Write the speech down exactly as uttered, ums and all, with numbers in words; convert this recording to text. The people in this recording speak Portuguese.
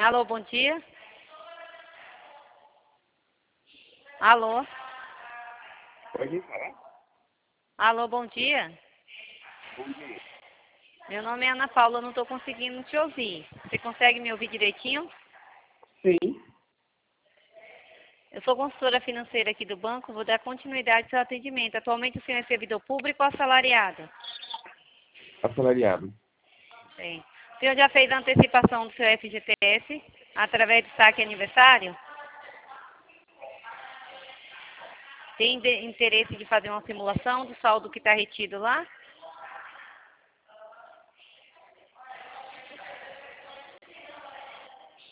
Alô, bom dia. Alô? Pode falar? Alô, bom dia. Bom dia. Meu nome é Ana Paula, eu não estou conseguindo te ouvir. Você consegue me ouvir direitinho? Sim. Eu sou consultora financeira aqui do banco, vou dar continuidade ao seu atendimento. Atualmente o senhor é servidor público ou assalariado? Assalariado. Sim. O senhor já fez a antecipação do seu F G T S através do saque aniversário? Tem de- interesse de fazer uma simulação do saldo que está retido lá?